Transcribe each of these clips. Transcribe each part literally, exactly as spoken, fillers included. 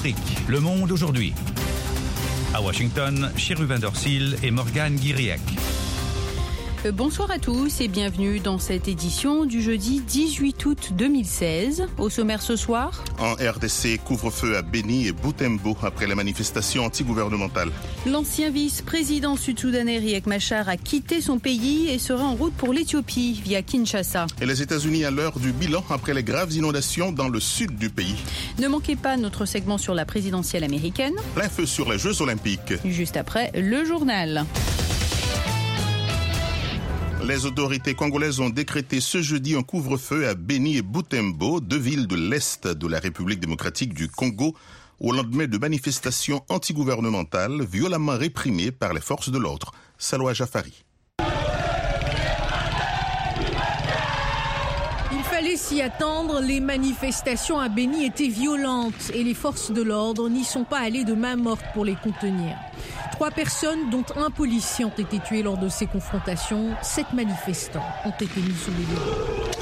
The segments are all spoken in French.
Afrique, Le Monde aujourd'hui. À Washington, Cherubin Dorsil et Morgane Guiriec. Bonsoir à tous et bienvenue dans cette édition du jeudi dix-huit août deux mille seize. Au sommaire ce soir. En R D C, couvre-feu à Beni et Butembo après la manifestation antigouvernementale. L'ancien vice-président sud-soudanais Riek Machar a quitté son pays et sera en route pour l'Éthiopie via Kinshasa. Et les États-Unis à l'heure du bilan après les graves inondations dans le sud du pays. Ne manquez pas notre segment sur la présidentielle américaine. Plein feu sur les Jeux Olympiques. Juste après, le journal. Les autorités congolaises ont décrété ce jeudi un couvre-feu à Beni et Butembo, deux villes de l'Est de la République démocratique du Congo, au lendemain de manifestations antigouvernementales violemment réprimées par les forces de l'ordre. Salwa Jafari. Il fallait s'y attendre, les manifestations à Beni étaient violentes et les forces de l'ordre n'y sont pas allées de main morte pour les contenir. Trois personnes, dont un policier, ont été tuées lors de ces confrontations. Sept manifestants ont été mis sous les verrous.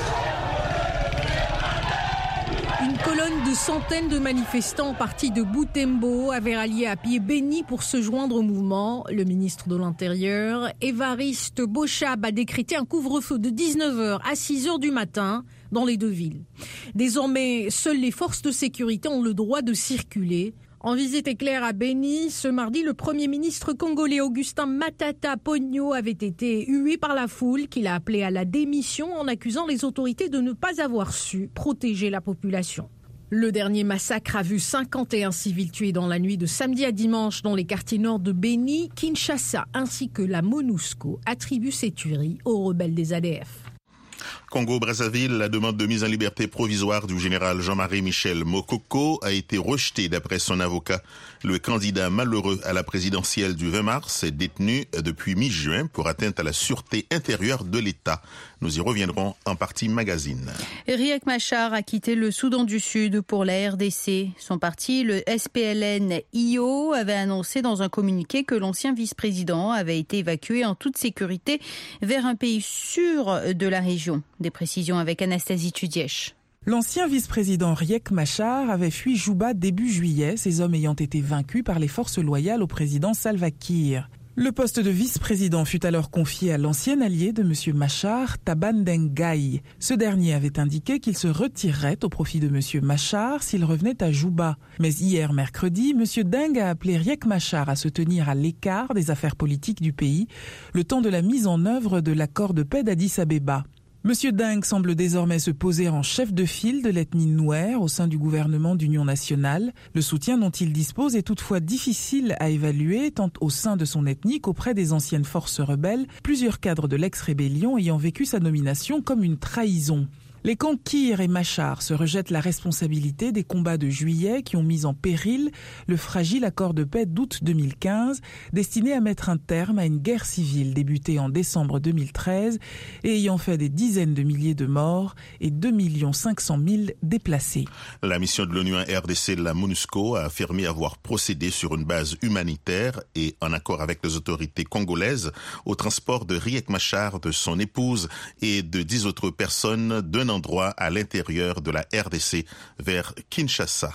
Une colonne de centaines de manifestants partis de Butembo avait rallié à pied Beni pour se joindre au mouvement. Le ministre de l'Intérieur, Évariste Bochab, a décrété un couvre-feu de dix-neuf heures à six heures du matin dans les deux villes. Désormais, seules les forces de sécurité ont le droit de circuler. En visite éclair à Beni, ce mardi, le Premier ministre congolais Augustin Matata Ponyo avait été hué par la foule qu'il a appelé à la démission en accusant les autorités de ne pas avoir su protéger la population. Le dernier massacre a vu cinquante et un civils tués dans la nuit de samedi à dimanche dans les quartiers nord de Beni. Kinshasa ainsi que la MONUSCO attribuent ces tueries aux rebelles des A D F. Congo-Brazzaville, la demande de mise en liberté provisoire du général Jean-Marie Michel Mokoko a été rejetée d'après son avocat. Le candidat malheureux à la présidentielle du vingt mars est détenu depuis mi-juin pour atteinte à la sûreté intérieure de l'État. Nous y reviendrons en partie magazine. Riek Machar a quitté le Soudan du Sud pour la R D C. Son parti, le S P L N I O, avait annoncé dans un communiqué que l'ancien vice-président avait été évacué en toute sécurité vers un pays sûr de la région. Des précisions avec Anastasie Tudièche. L'ancien vice-président Riek Machar avait fui Juba début juillet, ses hommes ayant été vaincus par les forces loyales au président Salva Kiir. Le poste de vice-président fut alors confié à l'ancien allié de M. Machar, Taban Dengai. Ce dernier avait indiqué qu'il se retirerait au profit de M. Machar s'il revenait à Juba. Mais hier mercredi, M. Deng a appelé Riek Machar à se tenir à l'écart des affaires politiques du pays, le temps de la mise en œuvre de l'accord de paix d'Addis Abeba. Monsieur Deng semble désormais se poser en chef de file de l'ethnie Nouer au sein du gouvernement d'union nationale. Le soutien dont il dispose est toutefois difficile à évaluer tant au sein de son ethnie qu'auprès des anciennes forces rebelles, plusieurs cadres de l'ex-rébellion ayant vécu sa nomination comme une trahison. Les camps Kiir et Machar se rejettent la responsabilité des combats de juillet qui ont mis en péril le fragile accord de paix d'août deux mille quinze, destiné à mettre un terme à une guerre civile débutée en décembre deux mille treize et ayant fait des dizaines de milliers de morts et deux millions cinq cent mille déplacés. La mission de l'ONU en R D C, la MONUSCO, a affirmé avoir procédé sur une base humanitaire et en accord avec les autorités congolaises au transport de Riek Machar, de son épouse et de dix autres personnes d'un endroit à l'intérieur de la R D C vers Kinshasa.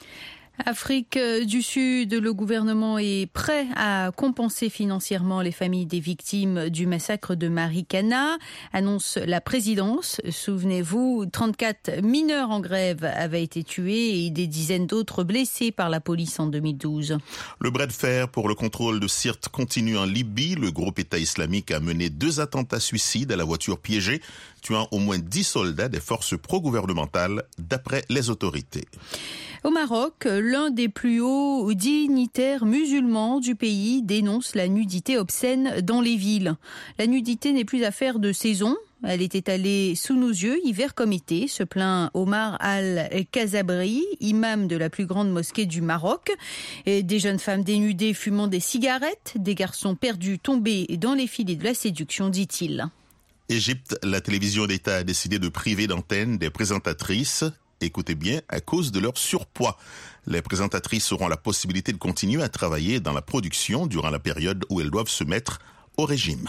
Afrique du Sud, le gouvernement est prêt à compenser financièrement les familles des victimes du massacre de Marikana, annonce la présidence. Souvenez-vous, trente-quatre mineurs en grève avaient été tués et des dizaines d'autres blessés par la police en deux mille douze. Le bras de fer pour le contrôle de Sirte continue en Libye. Le groupe État islamique a mené deux attentats suicides à la voiture piégée, tuant au moins dix soldats des forces pro-gouvernementales, d'après les autorités. Au Maroc, l'un des plus hauts dignitaires musulmans du pays dénonce la nudité obscène dans les villes. La nudité n'est plus affaire de saison. Elle est étalée sous nos yeux, hiver comme été, se plaint Omar Al-Kazabri, imam de la plus grande mosquée du Maroc. Et des jeunes femmes dénudées fumant des cigarettes, des garçons perdus tombés dans les filets de la séduction, dit-il. Égypte, la télévision d'État a décidé de priver d'antenne des présentatrices. Écoutez bien, à cause de leur surpoids. Les présentatrices auront la possibilité de continuer à travailler dans la production durant la période où elles doivent se mettre au régime.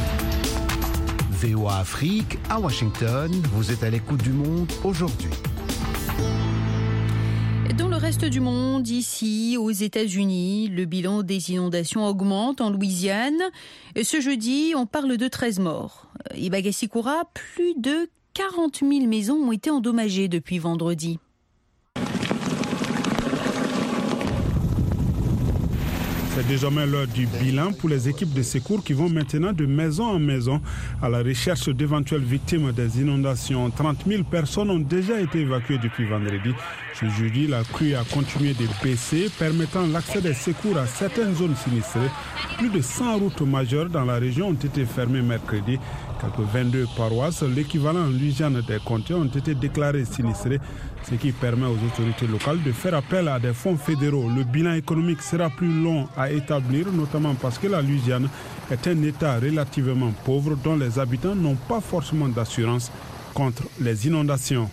V O A Afrique, à Washington, vous êtes à l'écoute du monde aujourd'hui. Dans le reste du monde, ici, aux États-Unis, le bilan des inondations augmente en Louisiane. Ce jeudi, on parle de treize morts. Ibagassi-Koura, plus de quarante mille maisons ont été endommagées depuis vendredi. C'est désormais l'heure du bilan pour les équipes de secours qui vont maintenant de maison en maison à la recherche d'éventuelles victimes des inondations. trente mille personnes ont déjà été évacuées depuis vendredi. Ce jeudi, la crue a continué de baisser, permettant l'accès des secours à certaines zones sinistrées. Plus de cent routes majeures dans la région ont été fermées mercredi. Quelques vingt-deux paroisses, l'équivalent en Louisiane des comtés, ont été déclarées sinistrées, ce qui permet aux autorités locales de faire appel à des fonds fédéraux. Le bilan économique sera plus long à établir, notamment parce que la Louisiane est un État relativement pauvre dont les habitants n'ont pas forcément d'assurance contre les inondations.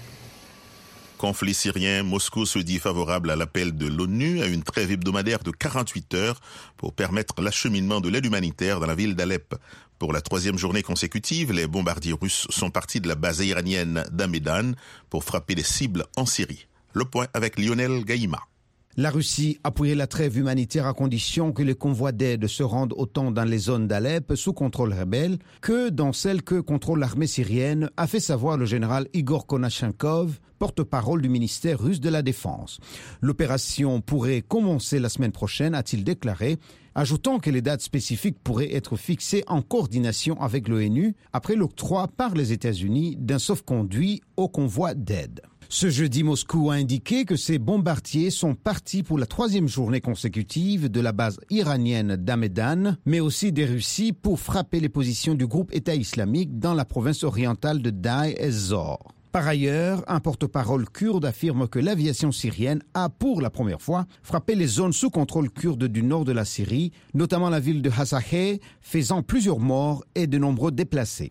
Conflit syrien, Moscou se dit favorable à l'appel de l'ONU à une trêve hebdomadaire de quarante-huit heures pour permettre l'acheminement de l'aide humanitaire dans la ville d'Alep. Pour la troisième journée consécutive, les bombardiers russes sont partis de la base iranienne d'Amedan pour frapper des cibles en Syrie. Le point avec Lionel Gaïma. La Russie appuyait la trêve humanitaire à condition que les convois d'aide se rendent autant dans les zones d'Alep sous contrôle rebelle que dans celles que contrôle l'armée syrienne, a fait savoir le général Igor Konashenkov, porte-parole du ministère russe de la Défense. L'opération pourrait commencer la semaine prochaine, a-t-il déclaré, ajoutant que les dates spécifiques pourraient être fixées en coordination avec l'ONU après l'octroi par les États-Unis d'un sauf-conduit au convoi d'aide. Ce jeudi, Moscou a indiqué que ces bombardiers sont partis pour la troisième journée consécutive de la base iranienne d'Amedan, mais aussi des Russies pour frapper les positions du groupe État islamique dans la province orientale de Daï ez-Zor. Par ailleurs, un porte-parole kurde affirme que l'aviation syrienne a pour la première fois frappé les zones sous contrôle kurde du nord de la Syrie, notamment la ville de Hasakeh, faisant plusieurs morts et de nombreux déplacés.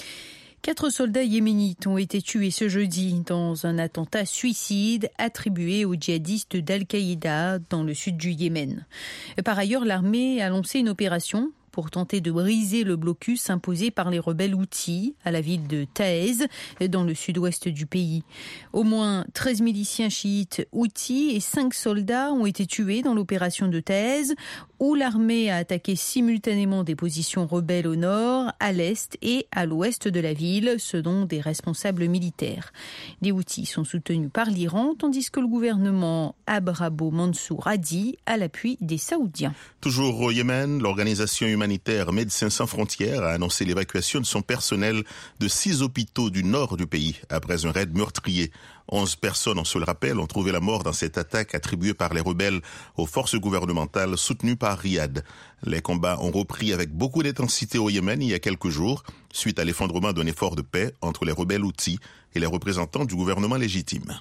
Quatre soldats yéménites ont été tués ce jeudi dans un attentat suicide attribué aux djihadistes d'Al-Qaïda dans le sud du Yémen. Par ailleurs, l'armée a lancé une opération pour tenter de briser le blocus imposé par les rebelles Houthis à la ville de Taez, dans le sud-ouest du pays. Au moins treize miliciens chiites Houthis et cinq soldats ont été tués dans l'opération de Taez, où l'armée a attaqué simultanément des positions rebelles au nord, à l'est et à l'ouest de la ville, selon des responsables militaires. Les Houthis sont soutenus par l'Iran, tandis que le gouvernement Abrabo Mansour a dit à l'appui des Saoudiens. Toujours au Yémen, l'organisation humanitaire Médecins sans frontières a annoncé l'évacuation de son personnel de six hôpitaux du nord du pays après un raid meurtrier. Onze personnes, on se le rappelle, ont trouvé la mort dans cette attaque attribuée par les rebelles aux forces gouvernementales soutenues par Riyad. Les combats ont repris avec beaucoup d'intensité au Yémen il y a quelques jours, suite à l'effondrement d'un effort de paix entre les rebelles Houthis et les représentants du gouvernement légitime.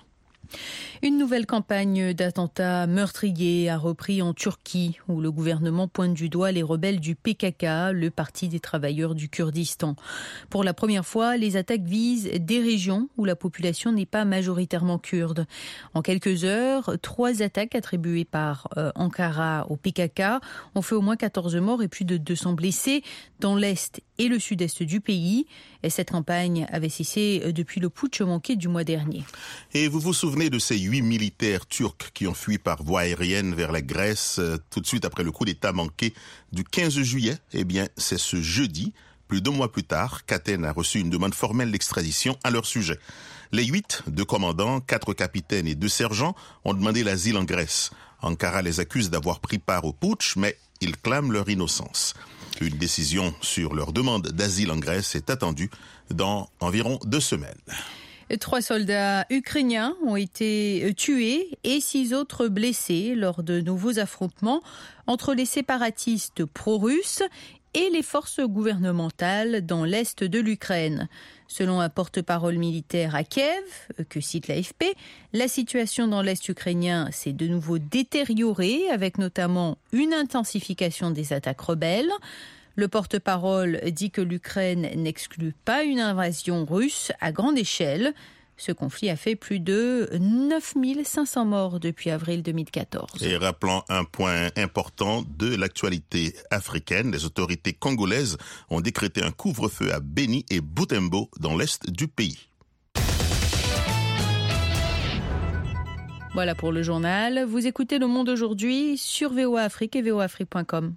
Une nouvelle campagne d'attentats meurtriers a repris en Turquie, où le gouvernement pointe du doigt les rebelles du P K K, le Parti des travailleurs du Kurdistan. Pour la première fois, les attaques visent des régions où la population n'est pas majoritairement kurde. En quelques heures, trois attaques attribuées par euh, Ankara au P K K ont fait au moins quatorze morts et plus de deux cents blessés dans l'est et le sud-est du pays. Et cette campagne avait cessé depuis le putsch manqué du mois dernier. Et vous vous souvenez de ces huit militaires turcs qui ont fui par voie aérienne vers la Grèce euh, tout de suite après le coup d'État manqué du quinze juillet? Eh bien, c'est ce jeudi, plus de deux mois plus tard, qu'Athènes a reçu une demande formelle d'extradition à leur sujet. Les huit, deux commandants, quatre capitaines et deux sergents, ont demandé l'asile en Grèce. Ankara les accuse d'avoir pris part au putsch, mais ils clament leur innocence. Une décision sur leur demande d'asile en Grèce est attendue dans environ deux semaines. Trois soldats ukrainiens ont été tués et six autres blessés lors de nouveaux affrontements entre les séparatistes pro-russes et les forces gouvernementales dans l'est de l'Ukraine. Selon un porte-parole militaire à Kiev, que cite l'A F P, la situation dans l'est ukrainien s'est de nouveau détériorée, avec notamment une intensification des attaques rebelles. Le porte-parole dit que l'Ukraine n'exclut pas une invasion russe à grande échelle. Ce conflit a fait plus de neuf mille cinq cents morts depuis avril deux mille quatorze. Et rappelons un point important de l'actualité africaine. Les autorités congolaises ont décrété un couvre-feu à Beni et Butembo dans l'est du pays. Voilà pour le journal. Vous écoutez Le Monde aujourd'hui sur V O A Afrique et V O A Afrique point com.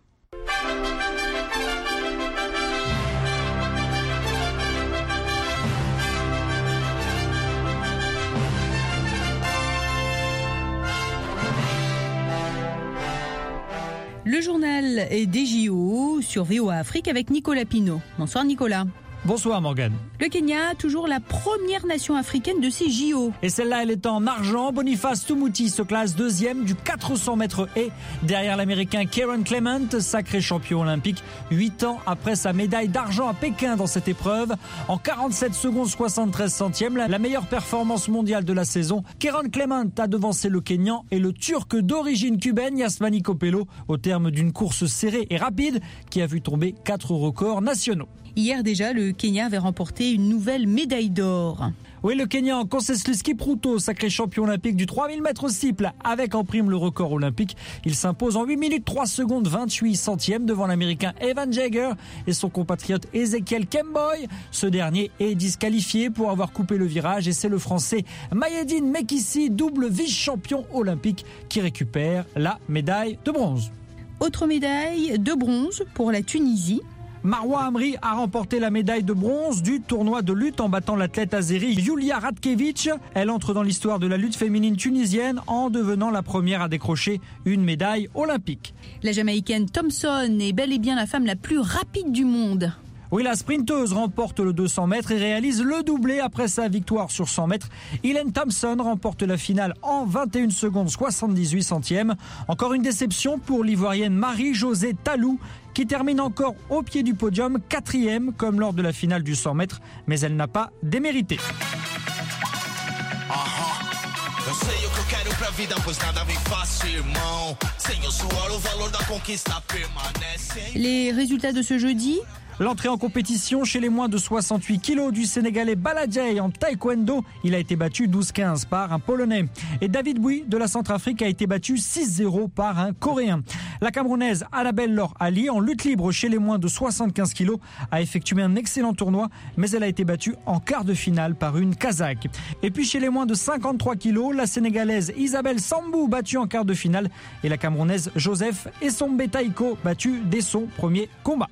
Le journal des J O sur V O A Afrique avec Nicolas Pinault. Bonsoir Nicolas. Bonsoir Morgane. Le Kenya, toujours la première nation africaine de ces J O. Et celle-là, elle est en argent. Boniface Tumuti se classe deuxième du quatre cents mètres haies derrière l'Américain Kieran Clement, sacré champion olympique, huit ans après sa médaille d'argent à Pékin dans cette épreuve. En quarante-sept secondes soixante-treize centièmes, la meilleure performance mondiale de la saison. Kieran Clement a devancé le Kenyan et le Turc d'origine cubaine Yasmani Copello au terme d'une course serrée et rapide qui a vu tomber quatre records nationaux. Hier déjà, le Kenya avait remporté une nouvelle médaille d'or. Oui, le Kenyan Kosciuszko Kipruto, sacré champion olympique du trois mille mètres steeple, avec en prime le record olympique. Il s'impose en huit minutes trois secondes vingt-huit centièmes devant l'Américain Evan Jaeger et son compatriote Ezekiel Kemboy. Ce dernier est disqualifié pour avoir coupé le virage et c'est le Français Mayedine Mekissi, double vice-champion olympique, qui récupère la médaille de bronze. Autre médaille de bronze pour la Tunisie. Marwa Amri a remporté la médaille de bronze du tournoi de lutte en battant l'athlète azérie Yulia Radkevich. Elle entre dans l'histoire de la lutte féminine tunisienne en devenant la première à décrocher une médaille olympique. La Jamaïcaine Thompson est bel et bien la femme la plus rapide du monde. Oui, la sprinteuse remporte le deux cents mètres et réalise le doublé après sa victoire sur cent mètres. Hélène Thompson remporte la finale en vingt et une secondes soixante-dix-huit centièmes. Encore une déception pour l'Ivoirienne Marie-Josée Talou, qui termine encore au pied du podium, quatrième comme lors de la finale du cent mètres, mais elle n'a pas démérité. Les résultats de ce jeudi? L'entrée en compétition chez les moins de soixante-huit kilos du Sénégalais Baladjei en taekwondo. Il a été battu douze quinze par un Polonais. Et David Bouy de la Centrafrique a été battu six zéro par un Coréen. La Camerounaise Annabelle Laure Ali en lutte libre chez les moins de soixante-quinze kilos a effectué un excellent tournoi, mais elle a été battue en quart de finale par une Kazakh. Et puis chez les moins de cinquante-trois kilos, la Sénégalaise Isabelle Sambou battue en quart de finale et la Camerounaise Joseph Essombe Taïko battue dès son premier combat.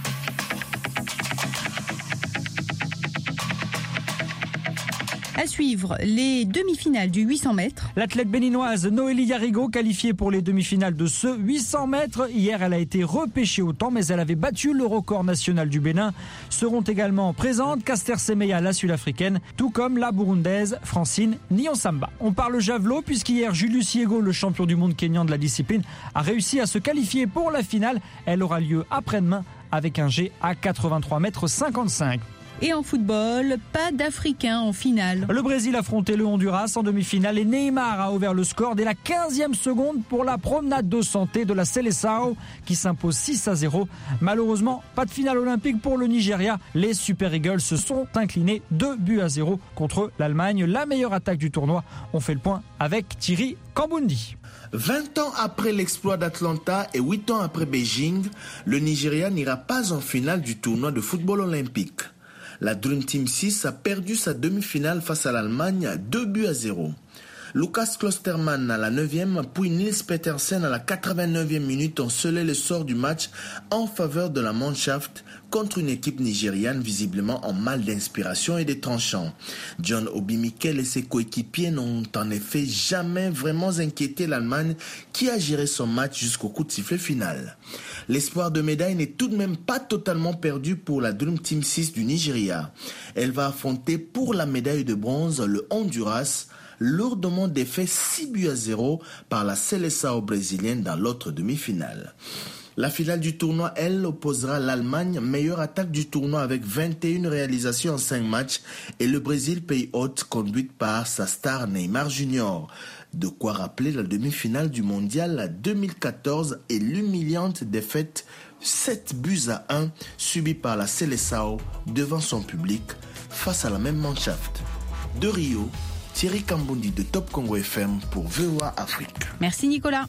À suivre, les demi-finales du huit cents mètres. L'athlète béninoise Noélie Yarigo, qualifiée pour les demi-finales de ce huit cents mètres. Hier, elle a été repêchée au temps, mais elle avait battu le record national du Bénin. Seront également présentes Caster Semenya, la sud-africaine, tout comme la burundaise Francine Nyonsamba. On parle javelot, puisqu'hier, Julius Yego, le champion du monde kényan de la discipline, a réussi à se qualifier pour la finale. Elle aura lieu après-demain avec un G à quatre-vingt-trois mètres cinquante-cinq. Et en football, pas d'Africains en finale. Le Brésil affrontait le Honduras en demi-finale et Neymar a ouvert le score dès la quinzième seconde pour la promenade de santé de la Seleção qui s'impose six à zéro. Malheureusement, pas de finale olympique pour le Nigeria. Les Super Eagles se sont inclinés deux buts à zéro contre l'Allemagne. La meilleure attaque du tournoi. On fait le point avec Thierry Kambundi. vingt ans après l'exploit d'Atlanta et huit ans après Beijing, le Nigeria n'ira pas en finale du tournoi de football olympique. La Dream Team six a perdu sa demi-finale face à l'Allemagne, deux buts à zéro. Lucas Klosterman à la neuvième, puis Nils Petersen à la quatre-vingt-neuvième minute ont scellé le sort du match en faveur de la Mannschaft contre une équipe nigériane visiblement en mal d'inspiration et de tranchants. John Obi Mikel et ses coéquipiers n'ont en effet jamais vraiment inquiété l'Allemagne qui a géré son match jusqu'au coup de sifflet final. L'espoir de médaille n'est tout de même pas totalement perdu pour la Dream Team six du Nigeria. Elle va affronter pour la médaille de bronze le Honduras, lourdement défait six buts à zéro par la Seleção brésilienne dans l'autre demi-finale. La finale du tournoi, elle, opposera l'Allemagne, meilleure attaque du tournoi avec vingt et une réalisations en cinq matchs, et le Brésil, pays hôte, conduite par sa star Neymar Junior. De quoi rappeler la demi-finale du mondial deux mille quatorze et l'humiliante défaite sept buts à un subie par la Seleção devant son public face à la même Mannschaft. De Rio, Thierry Kambundi de Top Congo F M pour V O A Afrique. Merci Nicolas.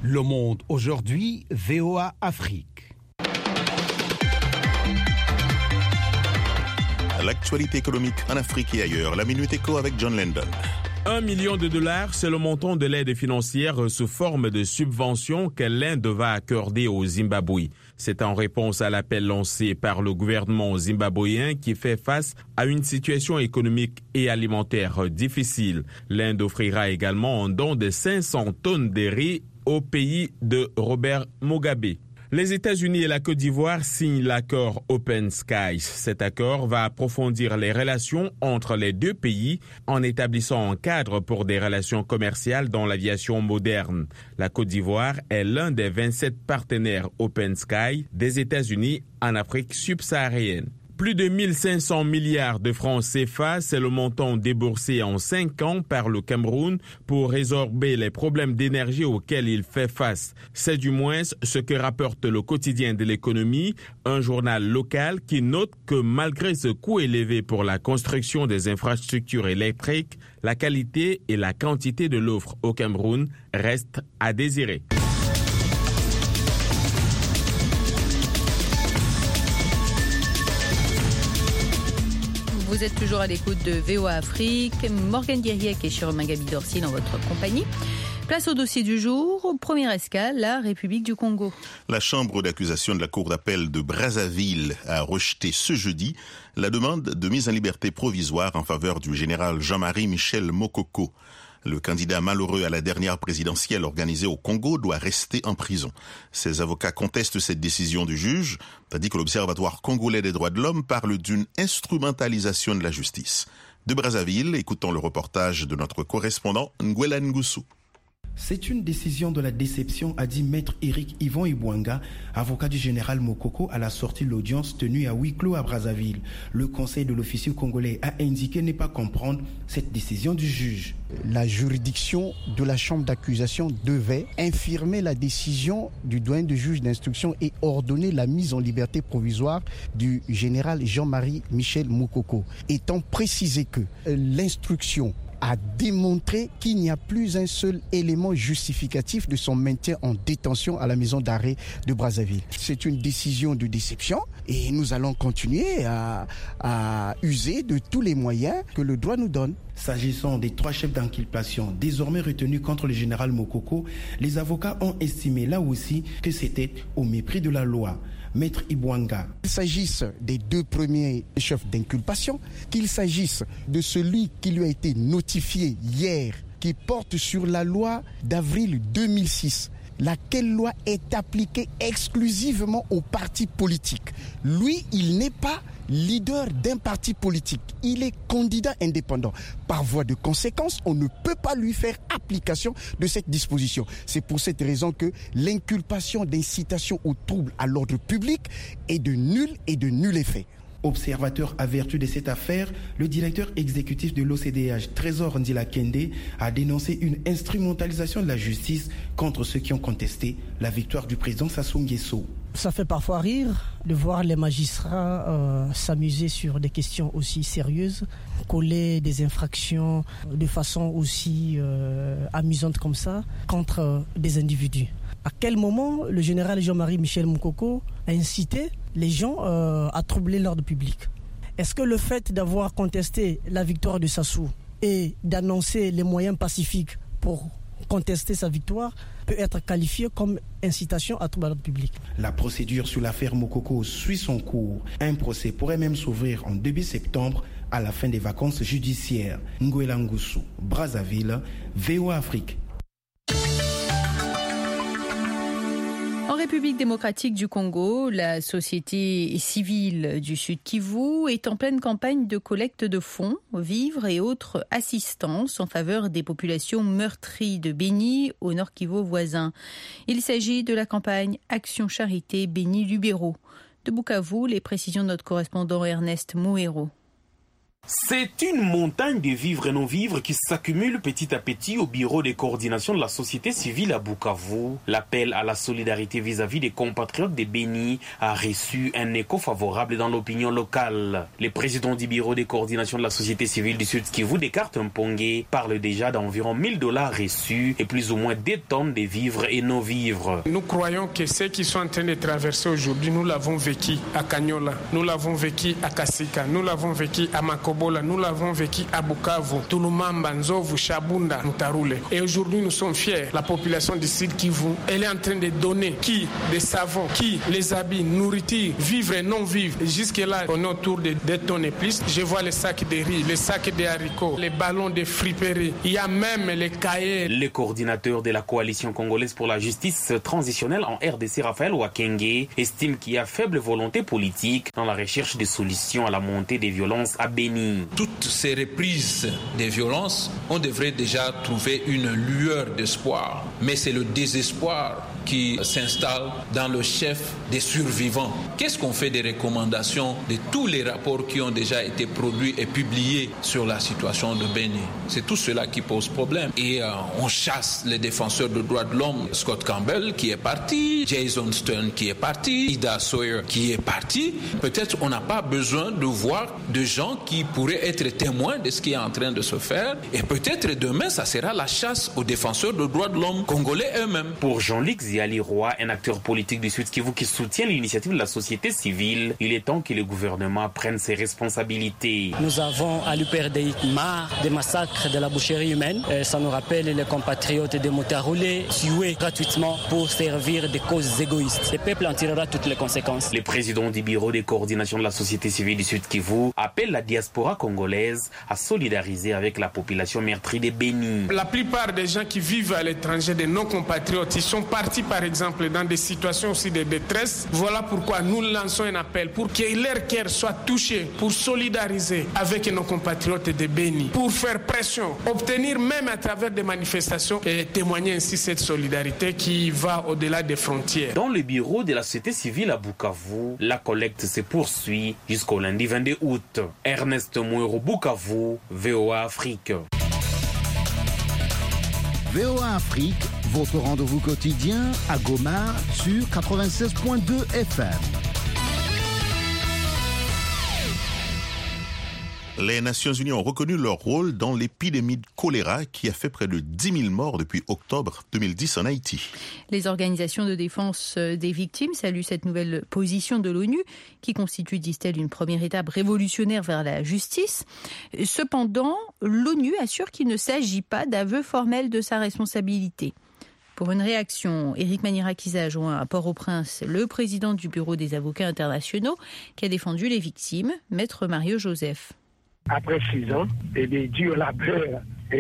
Le Monde aujourd'hui, V O A Afrique. L'actualité économique en Afrique et ailleurs. La Minute Éco avec John Landon. Un million de dollars, c'est le montant de l'aide financière sous forme de subvention que l'Inde va accorder au Zimbabwe. C'est en réponse à l'appel lancé par le gouvernement zimbabwéen qui fait face à une situation économique et alimentaire difficile. L'Inde offrira également un don de cinq cents tonnes de riz au pays de Robert Mugabe. Les États-Unis et la Côte d'Ivoire signent l'accord Open Skies. Cet accord va approfondir les relations entre les deux pays en établissant un cadre pour des relations commerciales dans l'aviation moderne. La Côte d'Ivoire est l'un des vingt-sept partenaires Open Sky des États-Unis en Afrique subsaharienne. Plus de mille cinq cents milliards de francs C F A, c'est le montant déboursé en cinq ans par le Cameroun pour résorber les problèmes d'énergie auxquels il fait face. C'est du moins ce que rapporte le quotidien de l'économie, un journal local qui note que malgré ce coût élevé pour la construction des infrastructures électriques, la qualité et la quantité de l'offre au Cameroun restent à désirer. Vous êtes toujours à l'écoute de V O A Afrique. Morgane Guiriec et Chiromagabi Dorsi dans votre compagnie. Place au dossier du jour. Première escale, la République du Congo. La chambre d'accusation de la Cour d'appel de Brazzaville a rejeté ce jeudi la demande de mise en liberté provisoire en faveur du général Jean-Marie Michel Mokoko. Le candidat malheureux à la dernière présidentielle organisée au Congo doit rester en prison. Ses avocats contestent cette décision du juge, tandis que l'Observatoire congolais des droits de l'homme parle d'une instrumentalisation de la justice. De Brazzaville, écoutons le reportage de notre correspondant Nguela Ngusu. C'est une décision de la déception, a dit maître Éric Yvon Ibwanga, avocat du général Mokoko, à la sortie de l'audience tenue à huis clos à Brazzaville. Le conseil de l'officier congolais a indiqué ne pas comprendre cette décision du juge. La juridiction de la chambre d'accusation devait infirmer la décision du doyen de juge d'instruction et ordonner la mise en liberté provisoire du général Jean-Marie Michel Mokoko, étant précisé que l'instruction a démontré qu'il n'y a plus un seul élément justificatif de son maintien en détention à la maison d'arrêt de Brazzaville. C'est une décision de déception et nous allons continuer à, à user de tous les moyens que le droit nous donne. S'agissant des trois chefs d'inculpation désormais retenus contre le général Mokoko, les avocats ont estimé là aussi que c'était au mépris de la loi. Maître Ibwanga. Qu'il s'agisse des deux premiers chefs d'inculpation, qu'il s'agisse de celui qui lui a été notifié hier, qui porte sur la loi d'avril deux mille six, laquelle loi est appliquée exclusivement aux partis politiques. Lui, il n'est pas leader d'un parti politique. Il est candidat indépendant. Par voie de conséquence, on ne peut pas lui faire application de cette disposition. C'est pour cette raison que l'inculpation d'incitation au trouble à l'ordre public est de nul et de nul effet. Observateur à vertu de cette affaire, le directeur exécutif de l'O C D H, Trésor Ndila Kende, a dénoncé une instrumentalisation de la justice contre ceux qui ont contesté la victoire du président Sassou Nguesso. Ça fait parfois rire de voir les magistrats euh, s'amuser sur des questions aussi sérieuses, coller des infractions de façon aussi euh, amusante comme ça contre euh, des individus. À quel moment le général Jean-Marie Michel Mokoko a incité les gens euh, à troubler l'ordre public? Est-ce que le fait d'avoir contesté la victoire de Sassou et d'annoncer les moyens pacifiques pour contester sa victoire peut être qualifié comme incitation à troubler l'ordre public? La procédure sur l'affaire Mokoko suit son cours. Un procès pourrait même s'ouvrir en début septembre à la fin des vacances judiciaires. Nguela Ngusu, Brazzaville, V O A Afrique. En République démocratique du Congo, la société civile du Sud Kivu est en pleine campagne de collecte de fonds, vivres et autres assistances en faveur des populations meurtries de Beni au Nord Kivu voisin. Il s'agit de la campagne Action Charité Beni Lubero. De Bukavu, les précisions de notre correspondant Ernest Mouhero. C'est une montagne de vivres et non-vivres qui s'accumule petit à petit au bureau de coordination de la société civile à Bukavu. L'appel à la solidarité vis-à-vis des compatriotes de Béni a reçu un écho favorable dans l'opinion locale. Le président du bureau de coordination de la société civile du Sud Kivu, Descartes Mpongue, parle déjà d'environ mille dollars reçus et plus ou moins deux tonnes de vivres et non-vivres. Nous croyons que ce qui sont en train de traverser aujourd'hui, nous l'avons vécu à Kanyola, nous l'avons vécu à Kasika, nous l'avons vécu à Mako. Nous l'avons vécu à Bukavu, Tulumamba, Nzovu, Shabunda, Mutarule. Et aujourd'hui, nous sommes fiers. La population du Sud Kivu, elle est en train de donner qui des savons, qui les habits, nourriture, vivre et non vivre. Jusque-là, on est autour de deux tonnes et plus. Je vois les sacs de riz, les sacs de haricots, les ballons de friperie. Il y a même les cahiers. Le coordinateur de la coalition congolaise pour la justice transitionnelle en R D C, Raphaël Wakenge, estime qu'il y a faible volonté politique dans la recherche de solutions à la montée des violences à Béni. Toutes ces reprises des violences, on devrait déjà trouver une lueur d'espoir. Mais c'est le désespoir qui s'installe dans le chef des survivants. Qu'est-ce qu'on fait des recommandations de tous les rapports qui ont déjà été produits et publiés sur la situation de Béni? C'est tout cela qui pose problème. Et euh, on chasse les défenseurs des droits de l'homme, Scott Campbell qui est parti, Jason Stern qui est parti, Ida Sawyer qui est parti. Peut-être on n'a pas besoin de voir de gens qui pourraient être témoins de ce qui est en train de se faire. Et peut-être demain, ça sera la chasse aux défenseurs des droits de l'homme congolais eux-mêmes. Pour Jean-Luc Ziali Roy, un acteur politique du Sud Kivu qui soutient l'initiative de la société civile, il est temps que le gouvernement prenne ses responsabilités. Nous avons à l'U P R D I marre des massacres de la boucherie humaine. Et ça nous rappelle les compatriotes de Moutaroulé tués gratuitement pour servir des causes égoïstes. Le peuple en tirera toutes les conséquences. Le président du bureau de coordination de la société civile du Sud Kivu appelle la diaspora congolaise à solidariser avec la population meurtrie de Béni. La plupart des gens qui vivent à l'étranger, des non-compatriotes, ils sont partis par exemple dans des situations aussi de détresse. Voilà pourquoi nous lançons un appel pour que leur cœur soit touché, pour solidariser avec nos compatriotes de Béni, pour faire pression, obtenir même à travers des manifestations et témoigner ainsi cette solidarité qui va au-delà des frontières. Dans le bureau de la société civile à Bukavu, la collecte se poursuit jusqu'au lundi vingt-deux août. Ernest Mouero, Bukavu, V O A Afrique. V O A Afrique, votre rendez-vous quotidien à Goma sur quatre-vingt-seize point deux F M. Les Nations Unies ont reconnu leur rôle dans l'épidémie de choléra qui a fait près de dix mille morts depuis octobre deux mille dix en Haïti. Les organisations de défense des victimes saluent cette nouvelle position de l'ONU qui constitue, disent-elles, une première étape révolutionnaire vers la justice. Cependant, l'ONU assure qu'il ne s'agit pas d'aveu formel de sa responsabilité. Pour une réaction, Éric Manirakiza a joint à Port-au-Prince le président du Bureau des avocats internationaux qui a défendu les victimes, Maître Mario Joseph. Après six ans, et des durs labeurs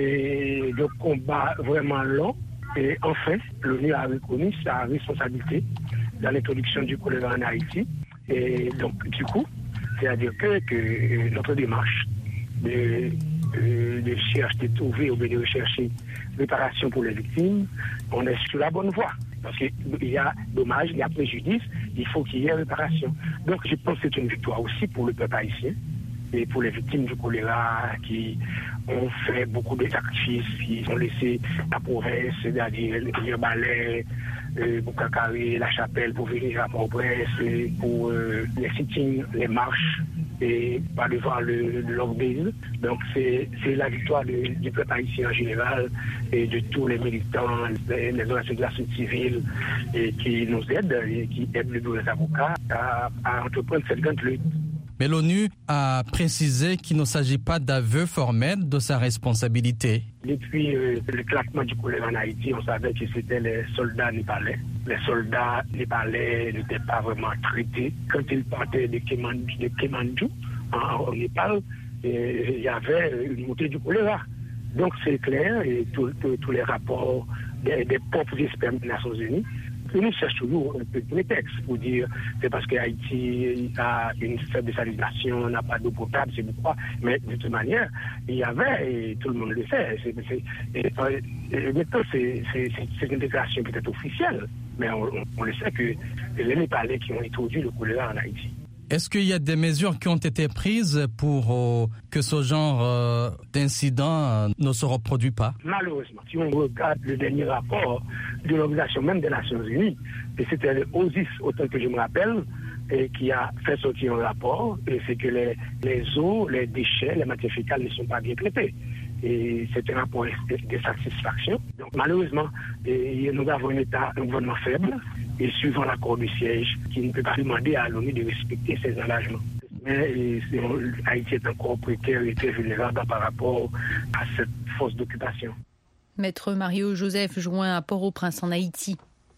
et de combats vraiment longs, et enfin, l'ONU a reconnu sa responsabilité dans l'introduction du choléra en Haïti. Et donc, du coup, c'est-à-dire que, que notre démarche de, de, de chercher, de trouver ou de rechercher réparation pour les victimes, on est sur la bonne voie. Parce qu'il y a dommage, il y a préjudice, il faut qu'il y ait réparation. Donc, je pense que c'est une victoire aussi pour le peuple haïtien. Et pour les victimes du choléra qui ont fait beaucoup de sacrifices, qui ont laissé la province, c'est-à-dire le balai, euh, Boukakaré, la chapelle pour venir à Port-au-Prince, pour euh, les sittings, les marches, et pas devant le, le Logbise. Donc c'est, c'est la victoire de, du peuple haïtien en général et de tous les militants, les, les organisations de la société civile et qui nous aident et qui aident les avocats à, à entreprendre cette grande lutte. Mais l'ONU a précisé qu'il ne s'agit pas d'aveu formel de sa responsabilité. Depuis euh, le claquement du choléra en Haïti, on savait que c'était les soldats népalais. Les soldats népalais n'étaient pas vraiment traités. Quand ils partaient de Kémandou, de Kémandou en, en Népal, il y avait une montée du choléra. Donc c'est clair, et tous les rapports des, des propres experts des Nations Unies, nous cherchons toujours un prétexte pour dire c'est parce que Haïti a une faible sanitation, n'a pas d'eau potable, c'est pourquoi. Mais de toute manière, il y avait, et tout le monde le sait, c'est, c'est, et, et, maintenant c'est, c'est, c'est une déclaration peut-être officielle, mais on, on le sait que les Népalais qui ont introduit le choléra en Haïti. Est-ce qu'il y a des mesures qui ont été prises pour euh, que ce genre euh, d'incident euh, ne se reproduise pas? Malheureusement, si on regarde le dernier rapport de l'Organisation même des Nations Unies, et c'était le O S I S, autant que je me rappelle, et qui a fait sortir un rapport, et c'est que les, les eaux, les déchets, les matières fécales ne sont pas bien traités. Et c'est un rapport de satisfaction. Donc malheureusement, et nous avons un État, un gouvernement faible, et suivant l'accord du siège, qui ne peut pas demander à l'ONU de respecter ses engagements. Mais et, Haïti est encore précaire et très vulnérable par rapport à cette force d'occupation. Maître Mario Joseph joint à Port-au-Prince en Haïti.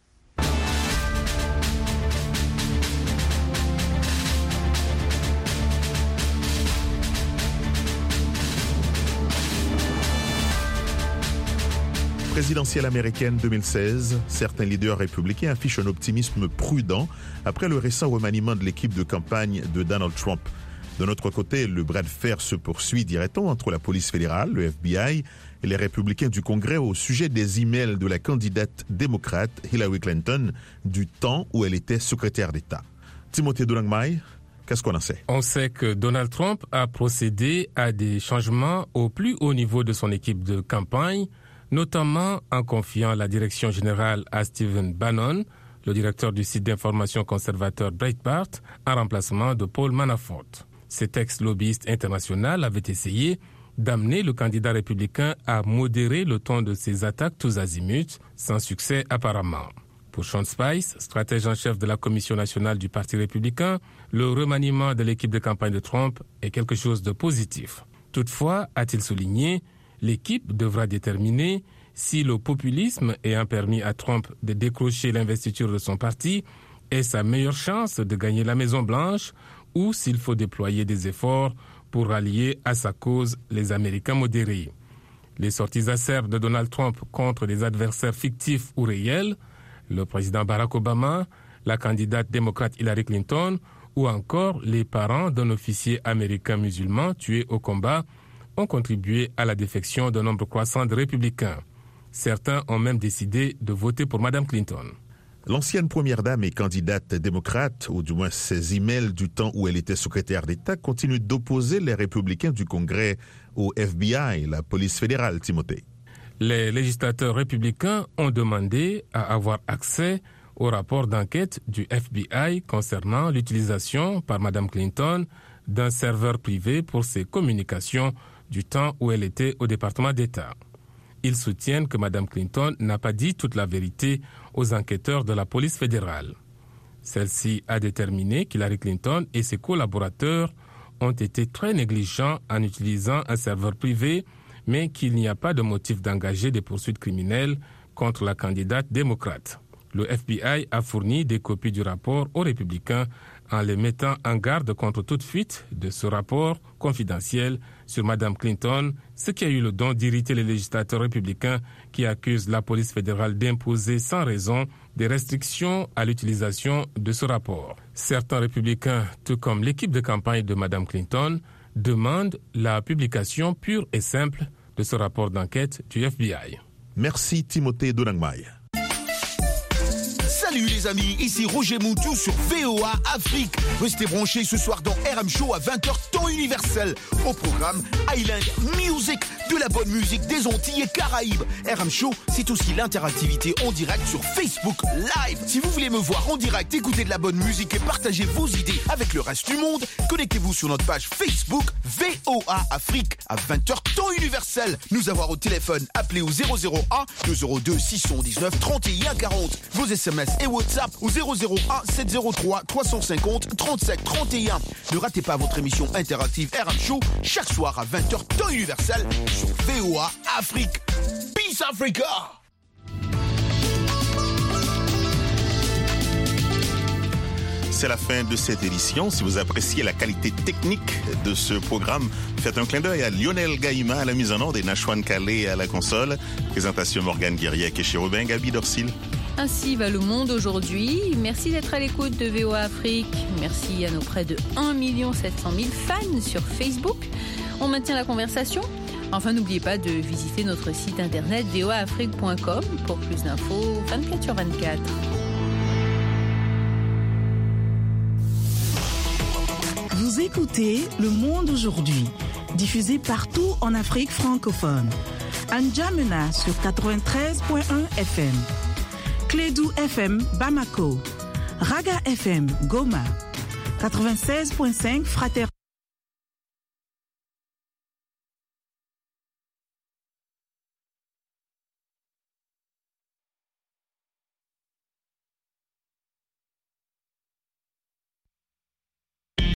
Présidentielle américaine deux mille seize, certains leaders républicains affichent un optimisme prudent après le récent remaniement de l'équipe de campagne de Donald Trump. De notre côté, le bras de fer se poursuit, dirait-on, entre la police fédérale, le F B I et les républicains du Congrès au sujet des emails de la candidate démocrate Hillary Clinton du temps où elle était secrétaire d'État. Timothée Doulangmaï, qu'est-ce qu'on en sait? On sait que Donald Trump a procédé à des changements au plus haut niveau de son équipe de campagne, notamment en confiant la direction générale à Stephen Bannon, le directeur du site d'information conservateur Breitbart, en remplacement de Paul Manafort. Cet ex-lobbyiste international avait essayé d'amener le candidat républicain à modérer le ton de ses attaques tous azimuts, sans succès apparemment. Pour Sean Spice, stratège en chef de la Commission nationale du Parti républicain, le remaniement de l'équipe de campagne de Trump est quelque chose de positif. Toutefois, a-t-il souligné, l'équipe devra déterminer si le populisme ayant permis à Trump de décrocher l'investiture de son parti est sa meilleure chance de gagner la Maison-Blanche ou s'il faut déployer des efforts pour rallier à sa cause les Américains modérés. Les sorties acerbes de Donald Trump contre des adversaires fictifs ou réels, le président Barack Obama, la candidate démocrate Hillary Clinton ou encore les parents d'un officier américain musulman tué au combat ont contribué à la défection d'un nombre croissant de républicains. Certains ont même décidé de voter pour Mme Clinton. L'ancienne première dame et candidate démocrate, ou du moins ses emails du temps où elle était secrétaire d'État, continuent d'opposer les républicains du Congrès au F B I, la police fédérale, Timothée. Les législateurs républicains ont demandé à avoir accès au rapport d'enquête du F B I concernant l'utilisation par Mme Clinton d'un serveur privé pour ses communications du temps où elle était au département d'État. Ils soutiennent que Mme Clinton n'a pas dit toute la vérité aux enquêteurs de la police fédérale. Celle-ci a déterminé qu'Hillary Clinton et ses collaborateurs ont été très négligents en utilisant un serveur privé, mais qu'il n'y a pas de motif d'engager des poursuites criminelles contre la candidate démocrate. Le F B I a fourni des copies du rapport aux républicains en les mettant en garde contre toute fuite de ce rapport confidentiel sur Mme Clinton, ce qui a eu le don d'irriter les législateurs républicains qui accusent la police fédérale d'imposer sans raison des restrictions à l'utilisation de ce rapport. Certains républicains, tout comme l'équipe de campagne de Mme Clinton, demandent la publication pure et simple de ce rapport d'enquête du F B I. Merci Timothée Doulangmaï. Salut les amis, ici Roger Moutou sur V O A Afrique. Restez branchés ce soir dans R M Show à vingt heures temps universel. Au programme Island Music, de la bonne musique des Antilles et Caraïbes. R M Show, c'est aussi l'interactivité en direct sur Facebook Live. Si vous voulez me voir en direct, écouter de la bonne musique et partager vos idées avec le reste du monde, connectez-vous sur notre page Facebook V O A Afrique à vingt heures temps universel. Nous avoir au téléphone, appelez au zéro zéro un deux zéro deux six un neuf trente et un quarante. Vos S M S et WhatsApp au zéro zéro un sept zéro trois trois cent cinquante trente-sept trente et un. Ne ratez pas votre émission interactive R M Show chaque soir à vingt heures temps universel sur V O A Afrique. Peace Africa! C'est la fin de cette édition. Si vous appréciez la qualité technique de ce programme, faites un clin d'œil à Lionel Gaïma à la mise en ordre et Nachouane Calais à la console. Présentation Morgane Guiriec et Chérubin Gabi Dorsil. Ainsi va le monde aujourd'hui. Merci d'être à l'écoute de V O A Afrique. Merci à nos près de un million sept cent mille fans sur Facebook. On maintient la conversation. Enfin, n'oubliez pas de visiter notre site internet v o a afrique point com pour plus d'infos vingt-quatre sur vingt-quatre. Vous écoutez Le Monde aujourd'hui, diffusé partout en Afrique francophone. N'Djamena sur quatre-vingt-treize point un F M. Clédou F M Bamako. Raga F M Goma. quatre-vingt-seize point cinq Frater